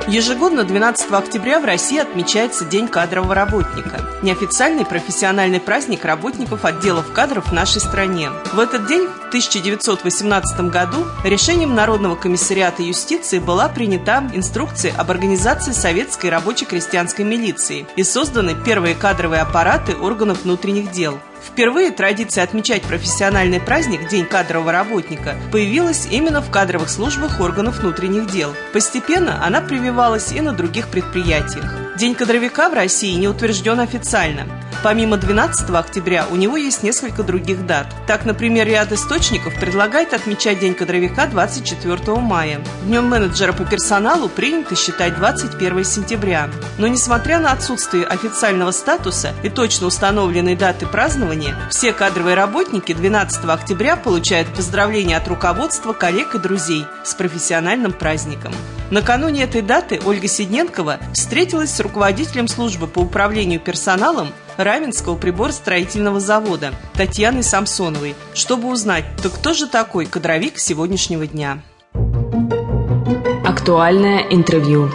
Ежегодно 12 октября в России отмечается День кадрового работника. Неофициальный профессиональный праздник работников отделов кадров в нашей стране. В этот день, в 1918 году, решением Народного комиссариата юстиции была принята инструкция об организации советской рабоче-крестьянской милиции и созданы первые кадровые аппараты органов внутренних дел. Впервые традиция отмечать профессиональный праздник День кадрового работника появилась именно в кадровых службах органов внутренних дел. Постепенно она прививалась и на других предприятиях. День кадровика в России не утвержден официально. Помимо 12 октября у него есть несколько других дат. Так, например, ряд источников предлагает отмечать День кадровика 24 мая. Днем менеджера по персоналу принято считать 21 сентября. Но несмотря на отсутствие официального статуса и точно установленной даты празднования, все кадровые работники 12 октября получают поздравления от руководства, коллег и друзей с профессиональным праздником. Накануне этой даты Ольга Сидненкова встретилась с руководителем службы по управлению персоналом Раменского приборостроительного завода Татьяной Самсоновой, чтобы узнать, то кто же такой кадровик сегодняшнего дня. Актуальное интервью.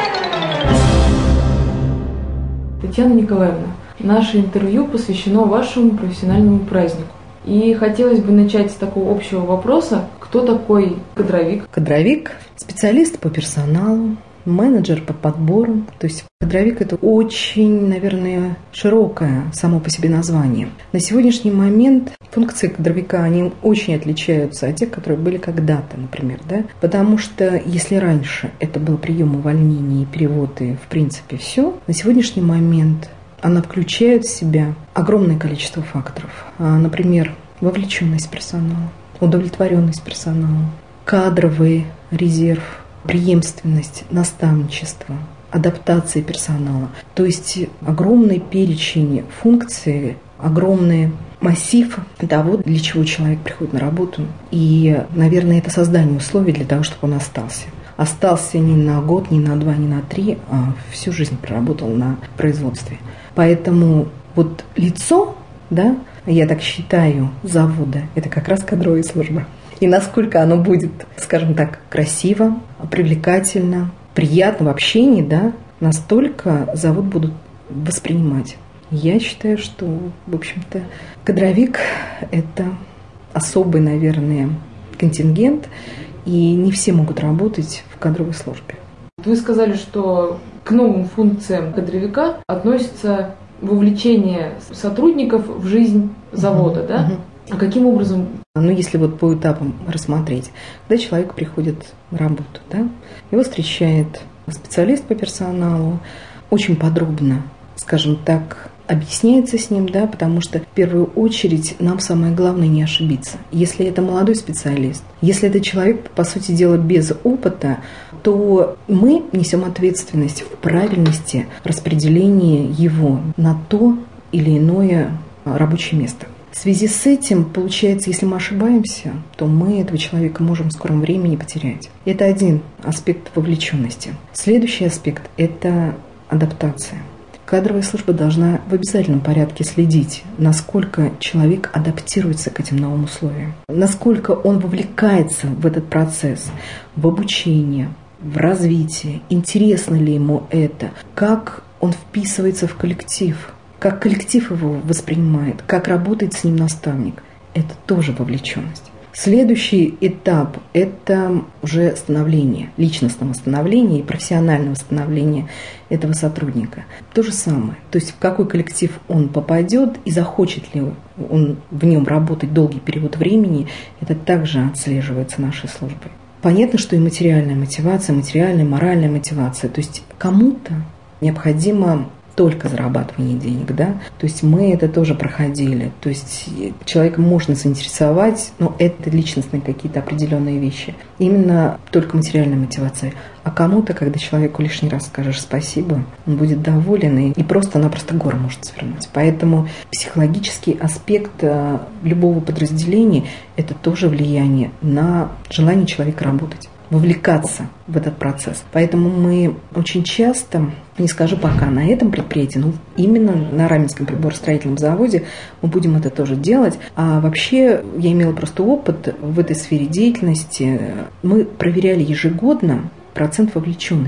Татьяна Николаевна, наше интервью посвящено вашему профессиональному празднику. И хотелось бы начать с такого общего вопроса. Кто такой кадровик? Кадровик – специалист по персоналу, менеджер по подбору. То есть кадровик – это очень, наверное, широкое само по себе название. На сегодняшний момент функции кадровика, они очень отличаются от тех, которые были когда-то, например. Да? Потому что если раньше это был прием увольнений, перевод и, в принципе, все, на сегодняшний момент она включает в себя огромное количество факторов. Например, вовлеченность персонала, удовлетворенность персонала, кадровый резерв, преемственность, наставничество, адаптация персонала. То есть огромный перечень функций, огромный массив того, для чего человек приходит на работу. И, наверное, это создание условий для того, чтобы он остался. Остался не на год, не на 2, не на 3, а всю жизнь проработал на производстве. Поэтому вот лицо, да, я так считаю, завода, это как раз кадровая служба. И насколько оно будет, скажем так, красиво, привлекательно, приятно в общении, да, настолько завод будут воспринимать. Я считаю, что, в общем-то, кадровик – это особый, наверное, контингент, и не все могут работать в кадровой службе. Вы сказали, что к новым функциям кадровика относится вовлечение сотрудников в жизнь завода, да? А каким образом? Ну, если вот по этапам рассмотреть, когда человек приходит на работу, да, его встречает специалист по персоналу, очень подробно, скажем так, объясняется с ним, да, потому что в первую очередь нам самое главное не ошибиться. Если это молодой специалист, если это человек, по сути дела, без опыта, то мы несем ответственность в правильности распределения его на то или иное рабочее место. В связи с этим, получается, если мы ошибаемся, то мы этого человека можем в скором времени потерять. Это один аспект вовлеченности. Следующий аспект – это адаптация. Кадровая служба должна в обязательном порядке следить, насколько человек адаптируется к этим новым условиям, насколько он вовлекается в этот процесс, в обучение, в развитие, интересно ли ему это, как он вписывается в коллектив, как коллектив его воспринимает, как работает с ним наставник. Это тоже вовлеченность. Следующий этап – это уже становление, личностного становления и профессионального становления этого сотрудника. То же самое. То есть в какой коллектив он попадет и захочет ли он в нем работать долгий период времени, это также отслеживается нашей службой. Понятно, что и материальная мотивация, материальная, моральная мотивация. То есть кому-то необходимо только зарабатывание денег, да, то есть мы это тоже проходили, то есть человека можно заинтересовать, но это личностные какие-то определенные вещи, именно только материальная мотивация, а кому-то, когда человеку лишний раз скажешь спасибо, он будет доволен и просто-напросто горы может свернуть, поэтому психологический аспект любого подразделения – это тоже влияние на желание человека работать, вовлекаться в этот процесс. Поэтому мы очень часто, не скажу пока на этом предприятии, но именно на Раменском приборостроительном заводе мы будем это тоже делать. А вообще я имела просто опыт в этой сфере деятельности. Мы проверяли ежегодно процент вовлеченности.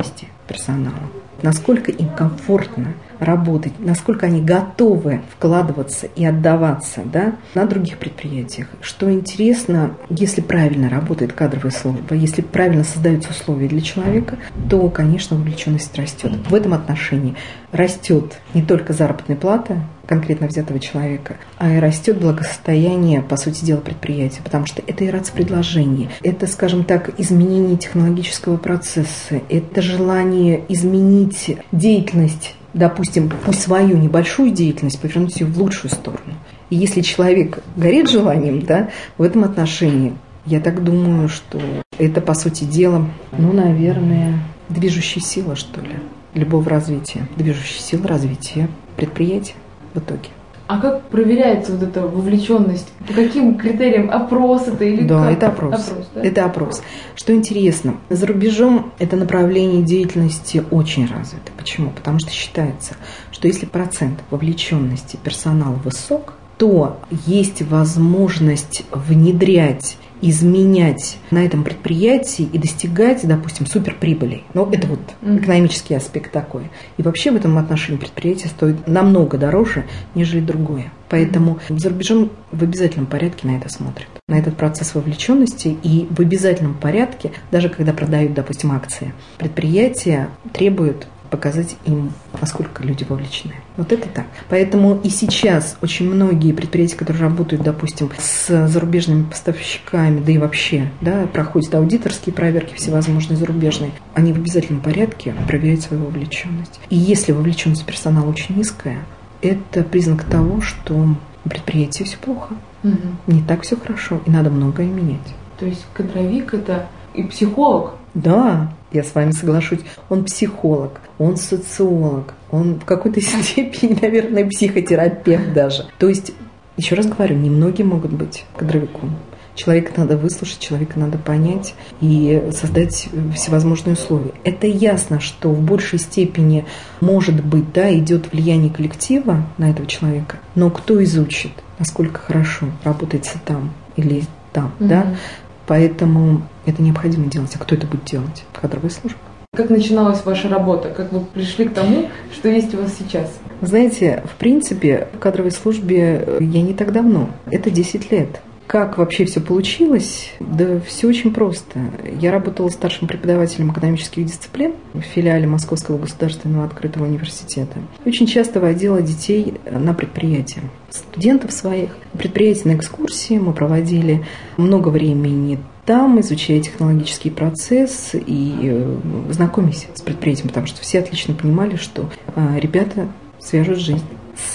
персонала. Насколько им комфортно работать, насколько они готовы вкладываться и отдаваться, да, на других предприятиях. Что интересно, если правильно работает кадровая служба, если правильно создаются условия для человека, то, конечно, вовлеченность растет. В этом отношении растет не только заработная плата конкретно взятого человека, а и растет благосостояние, по сути дела, предприятия, потому что это и предложение, это, скажем так, изменение технологического процесса, это желание изменить деятельность, допустим, пусть свою небольшую деятельность повернуть ее в лучшую сторону. И если человек горит желанием, да, в этом отношении, я так думаю, что это, по сути дела, наверное, движущая сила, что ли, любого развития, движущая сила развития предприятия в итоге. А как проверяется вот эта вовлеченность? По каким критериям? Опрос это или да, как? Это опрос. Это опрос. Что интересно, за рубежом это направление деятельности очень развито. Почему? Потому что считается, что если процент вовлеченности персонала высок, то есть возможность внедрять, изменять на этом предприятии и достигать, допустим, суперприбылей. Но это вот экономический аспект такой. И вообще в этом отношении предприятие стоит намного дороже, нежели другое. Поэтому за рубежом в обязательном порядке на это смотрят. На этот процесс вовлеченности и в обязательном порядке, даже когда продают, допустим, акции, предприятия требуют показать им, насколько люди вовлечены. Вот это так. Поэтому и сейчас очень многие предприятия, которые работают, допустим, с зарубежными поставщиками, да и вообще, да, проходят аудиторские проверки всевозможные зарубежные, они в обязательном порядке проверяют свою вовлеченность. И если вовлеченность персонала очень низкая, это признак того, что у предприятия все плохо, не так все хорошо, и надо многое менять. То есть кадровик – это и психолог? Да, я с вами соглашусь. Он психолог, он социолог, он в какой-то степени, наверное, психотерапевт даже. То есть, еще раз говорю, немногие могут быть кадровиком. Человека надо выслушать, человека надо понять и создать всевозможные условия. Это ясно, что в большей степени, может быть, да, идет влияние коллектива на этого человека, но кто изучит, насколько хорошо работается там или там, да? Поэтому это необходимо делать. А кто это будет делать? Кадровая служба. Как начиналась ваша работа? Как вы пришли к тому, что есть у вас сейчас? Знаете, в принципе, в кадровой службе я не так давно. Это 10 лет. Как вообще все получилось? Да все очень просто. Я работала старшим преподавателем экономических дисциплин в филиале Московского государственного открытого университета. Очень часто водила детей на предприятия, студентов своих. Предприятия на экскурсии мы проводили много времени там, изучая технологический процесс и знакомясь с предприятием, потому что все отлично понимали, что ребята свяжут жизнь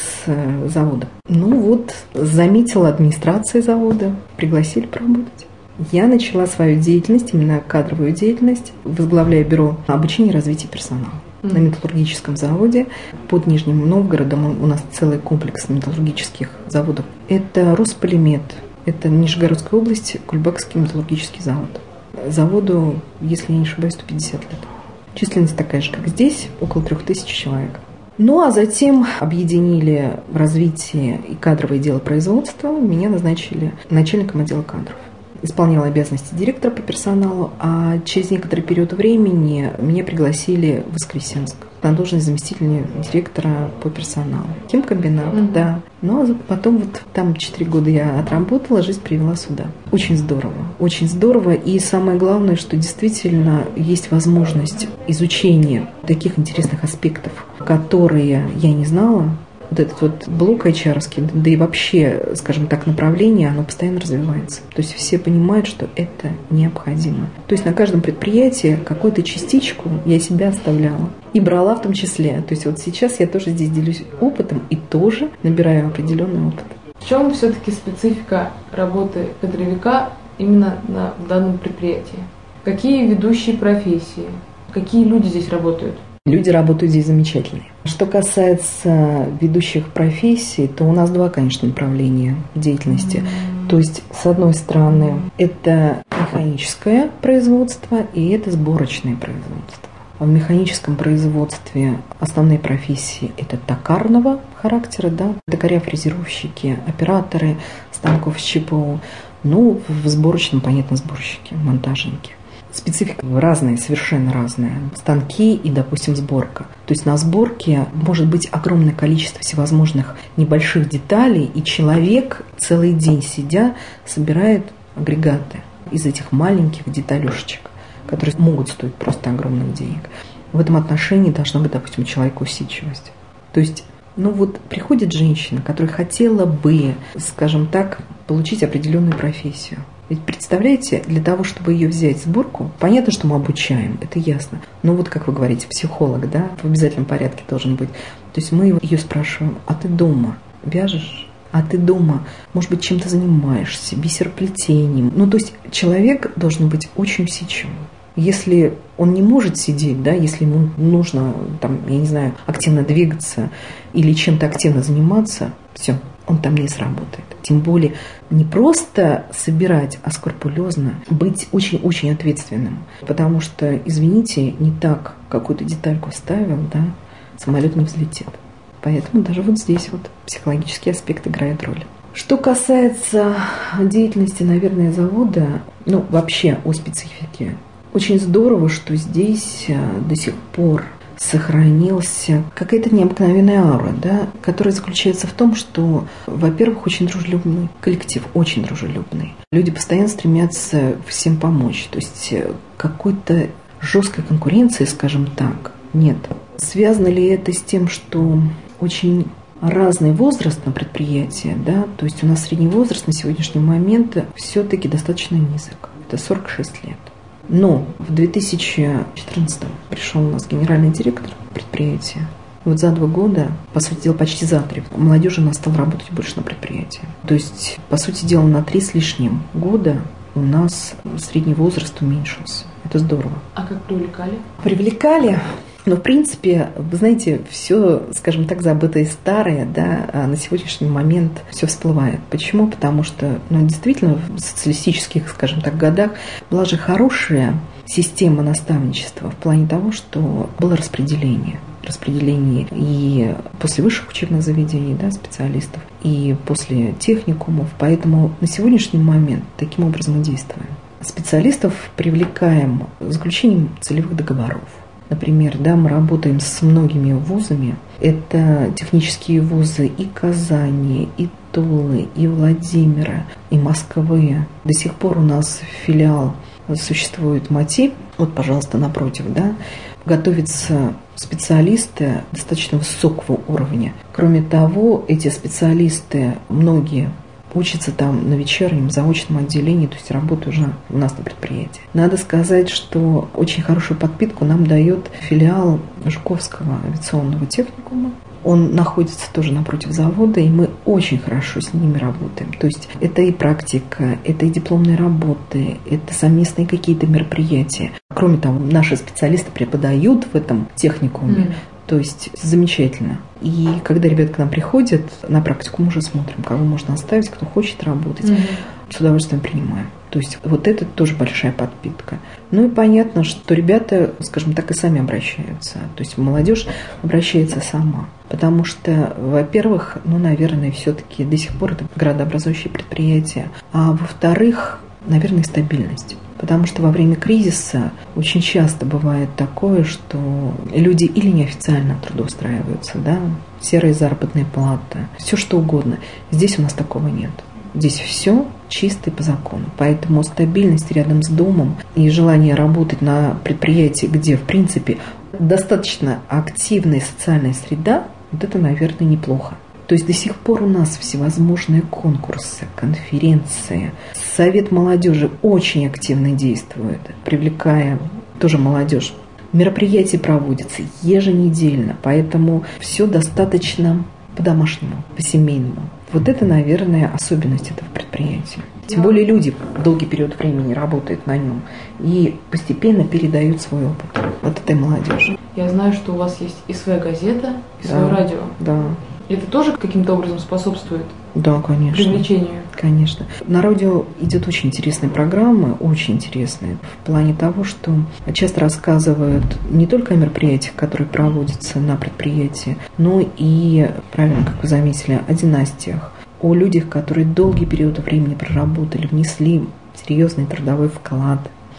с заводом. Заметила администрация завода, пригласили поработать. Я начала свою деятельность, именно кадровую деятельность, возглавляя бюро обучения и развития персонала на металлургическом заводе под Нижним Новгородом. У нас целый комплекс металлургических заводов. Это Росполимет, это Нижегородская область, Кульбакский металлургический завод. Заводу, если я не ошибаюсь, 150 лет. Численность такая же, как здесь, около 3000 человек. А затем объединили развитие и кадровое дело производства. Меня назначили начальником отдела кадров. Исполняла обязанности директора по персоналу, а через некоторый период времени меня пригласили в Воскресенск на должность заместителя директора по персоналу. Химкомбинат, да. Потом там 4 года я отработала, жизнь привела сюда. Очень здорово, очень здорово. И самое главное, что действительно есть возможность изучения таких интересных аспектов, которые я не знала. Вот этот блок HR-овский, да и вообще, скажем так, направление, оно постоянно развивается. То есть все понимают, что это необходимо. То есть на каждом предприятии какую-то частичку я себя оставляла. И брала в том числе. То есть сейчас я тоже здесь делюсь опытом и тоже набираю определенный опыт. В чем все-таки специфика работы кадровика именно в данном предприятии? Какие ведущие профессии? Какие люди здесь работают? Люди работают здесь замечательные. Что касается ведущих профессий, то у нас два, конечно, направления деятельности. То есть, с одной стороны, это механическое производство и это сборочное производство. В механическом производстве основные профессии – это токарного характера, да, токаря, фрезеровщики, операторы станков с ЧПУ. В сборочном, понятно, сборщики, монтажники. специфика разная, совершенно разная. Станки и, допустим, сборка. То есть на сборке может быть огромное количество всевозможных небольших деталей, и человек целый день сидя собирает агрегаты из этих маленьких деталюшечек, которые могут стоить просто огромных денег. В этом отношении должна быть, допустим, у человека усидчивость. То есть, приходит женщина, которая хотела бы, скажем так, получить определенную профессию. Ведь представляете, для того, чтобы ее взять в сборку, понятно, что мы обучаем, это ясно. Но как вы говорите, психолог, да, в обязательном порядке должен быть. То есть мы ее спрашиваем: а ты дома вяжешь? А ты дома, может быть, чем-то занимаешься, бисероплетением? То есть человек должен быть очень усидчивым. Если он не может сидеть, да, если ему нужно, активно двигаться или чем-то активно заниматься, все, он там не сработает. Тем более не просто собирать, а скрупулезно быть очень-очень ответственным. Потому что, извините, не так какую-то детальку вставил, да, самолет не взлетит. Поэтому даже здесь психологический аспект играет роль. Что касается деятельности, наверное, завода, вообще о специфике, очень здорово, что здесь до сих пор сохранился какая-то необыкновенная аура, да, которая заключается в том, что, во-первых, очень дружелюбный коллектив, очень дружелюбный. Люди постоянно стремятся всем помочь. То есть какой-то жесткой конкуренции, скажем так, нет. Связано ли это с тем, что очень разный возраст на предприятии, да, то есть у нас средний возраст на сегодняшний момент все-таки достаточно низок, это 46 лет. Но в 2014 пришел у нас генеральный директор предприятия. За 2 года, по сути дела, почти за 3, молодежи у нас стала работать больше на предприятии. То есть, по сути дела, на 3 с лишним года у нас средний возраст уменьшился. Это здорово. А как привлекали? Привлекали. Но, в принципе, вы знаете, все, скажем так, забытое и старое, да, на сегодняшний момент все всплывает. Почему? Потому что, действительно, в социалистических, скажем так, годах была же хорошая система наставничества в плане того, что было распределение и после высших учебных заведений, да, специалистов, и после техникумов. Поэтому на сегодняшний момент таким образом и действуем. Специалистов привлекаем заключением целевых договоров. Например, да, мы работаем с многими вузами. Это технические вузы и Казани, и Тулы, и Владимира, и Москвы. До сих пор у нас филиал существует МАТИ. Пожалуйста, напротив, да. Готовятся специалисты достаточно высокого уровня. Кроме того, эти специалисты, многие учатся там на вечернем заочном отделении, то есть работают уже у нас на предприятии. Надо сказать, что очень хорошую подпитку нам дает филиал Жуковского авиационного техникума. Он находится тоже напротив завода, и мы очень хорошо с ними работаем. То есть это и практика, это и дипломные работы, это совместные какие-то мероприятия. Кроме того, наши специалисты преподают в этом техникуме. То есть замечательно. И когда ребята к нам приходят на практику, мы уже смотрим, кого можно оставить, кто хочет работать. С удовольствием принимаем. То есть это тоже большая подпитка. И понятно, что ребята, скажем так, и сами обращаются. То есть молодежь обращается сама. Потому что, во-первых, наверное, все-таки до сих пор это градообразующее предприятие. А во-вторых, наверное, стабильность. Потому что во время кризиса очень часто бывает такое, что люди или неофициально трудоустраиваются, да, серая заработная плата, все что угодно. Здесь у нас такого нет. Здесь все чисто и по закону. Поэтому стабильность рядом с домом и желание работать на предприятии, где, в принципе, достаточно активная социальная среда, это, наверное, неплохо. То есть до сих пор у нас всевозможные конкурсы, конференции. Совет молодежи очень активно действует, привлекая тоже молодежь. Мероприятия проводятся еженедельно, поэтому все достаточно по-домашнему, по-семейному. Это, наверное, особенность этого предприятия. Тем более люди долгий период времени работают на нем и постепенно передают свой опыт этой молодежи. Я знаю, что у вас есть и своя газета, и свое радио. Да. Это тоже каким-то образом способствует? Да, конечно. Привлечению? Конечно. На радио идет очень интересные программы, очень интересные, в плане того, что часто рассказывают не только о мероприятиях, которые проводятся на предприятии, но и, правильно, как вы заметили, о династиях, о людях, которые долгий период времени проработали, внесли серьезный трудовой вклад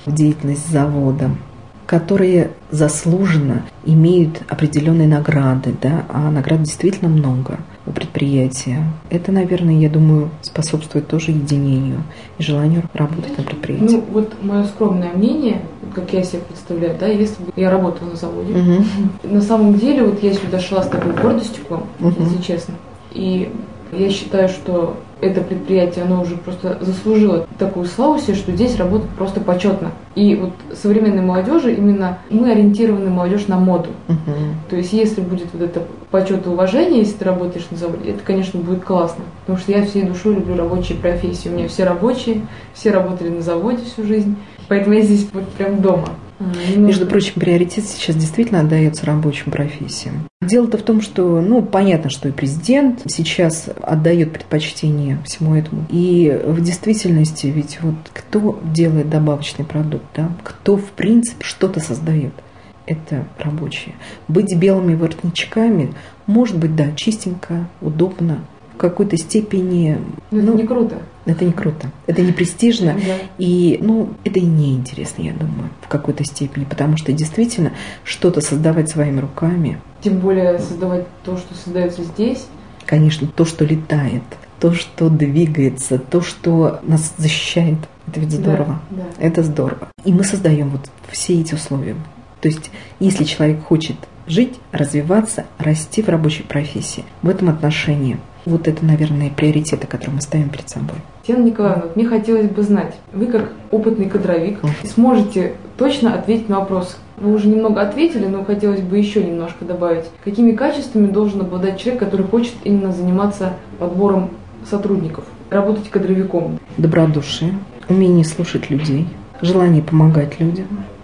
в деятельность завода, которые заслуженно имеют определенные награды, да, а наград действительно много у предприятия. Это, наверное, я думаю, способствует тоже единению и желанию работать на предприятии. Ну, вот мое скромное мнение, как я себе представляю, да, если бы я работала на заводе, на самом деле, вот я сюда шла с такой гордостью к вам, если честно, и я считаю, что это предприятие, оно уже просто заслужило такую славу себе, что здесь работать просто почетно. И вот современной молодежи именно мы ориентированы, молодежь, на моду. То есть если будет вот это почет и уважение, если ты работаешь на заводе, это, конечно, будет классно. Потому что я всей душой люблю рабочие профессии. У меня все рабочие, все работали на заводе всю жизнь. Поэтому я здесь вот прям дома. Между прочим, приоритет сейчас действительно отдается рабочим профессиям. Дело-то в том, что, понятно, что и президент сейчас отдает предпочтение всему этому. И в действительности ведь вот кто делает добавочный продукт, да? Кто, в принципе, что-то создает? Это рабочие. Быть белыми воротничками, может быть, да, чистенько, удобно, в какой-то степени... Это не круто. Это не круто, это не престижно, Да. и, это и неинтересно, я думаю, в какой-то степени, потому что действительно что-то создавать своими руками. Тем более создавать то, что создается здесь. Конечно, то, что летает, то, что двигается, то, что нас защищает, это ведь здорово, Да. это здорово. И мы создаем вот все эти условия. То есть, если человек хочет жить, развиваться, расти в рабочей профессии, в этом отношении вот это, наверное, приоритеты, которые мы ставим перед собой. Татьяна Николаевна, вот мне хотелось бы знать, вы как опытный кадровик сможете точно ответить на вопрос. Вы уже немного ответили, но хотелось бы еще немножко добавить. Какими качествами должен обладать человек, который хочет именно заниматься подбором сотрудников, работать кадровиком? Добродушие, умение слушать людей, желание помогать людям,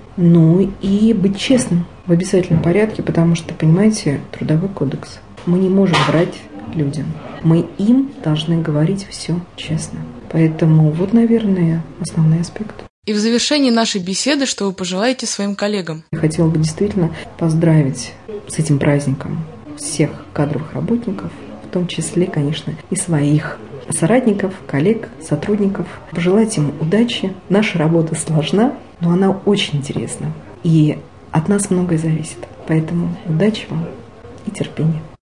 и быть честным в обязательном порядке, потому что, понимаете, трудовой кодекс. Мы не можем врать людям. Мы им должны говорить все честно. Поэтому вот, наверное, основной аспект. И в завершении нашей беседы, что вы пожелаете своим коллегам? Я хотела бы действительно поздравить с этим праздником всех кадровых работников, в том числе, конечно, и своих соратников, коллег, сотрудников. Пожелать им удачи. Наша работа сложна, но она очень интересна. И от нас многое зависит. Поэтому удачи вам и терпения.